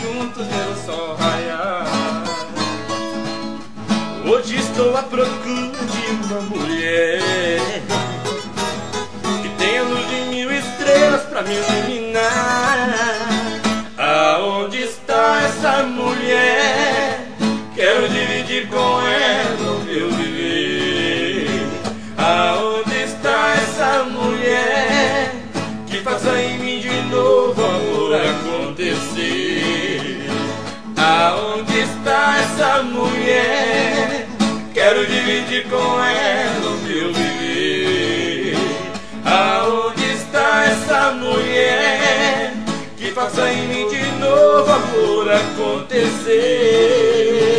juntos ver o sol raiar. Hoje estou à procura de uma mulher que tenha luz de 1000 estrelas pra me iluminar. Aonde está essa mulher? Quero dividir com ela o meu viver. Aonde está essa mulher que faça em mim de novo o amor acontecer? Aonde está essa mulher? Quero dividir com ela o meu viver. Aonde está essa mulher que faça em mim de novo amor acontecer?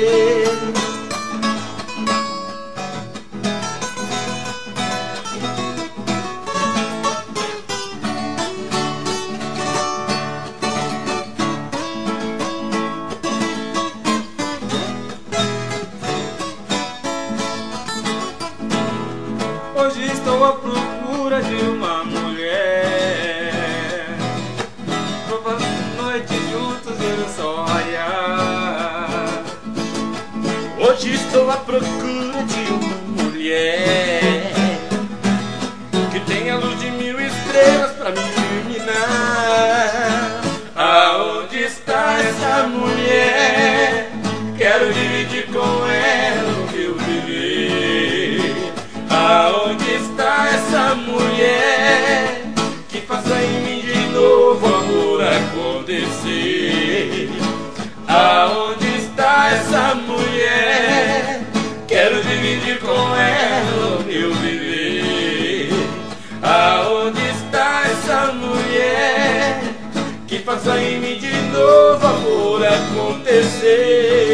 Hoje estou à procura de uma mulher pra passar a noite juntos ver o sol raiar. Hoje estou à procura de uma mulher que tenha luz de 1000 estrelas pra me iluminar. Aonde está essa mulher? Quero dividir com ela o meu viver. Aonde está essa mulher que faça em mim de novo amor acontecer? Aonde está essa mulher? Quero dividir com ela o meu viver. Aonde está essa mulher que faça em mim de novo amor acontecer?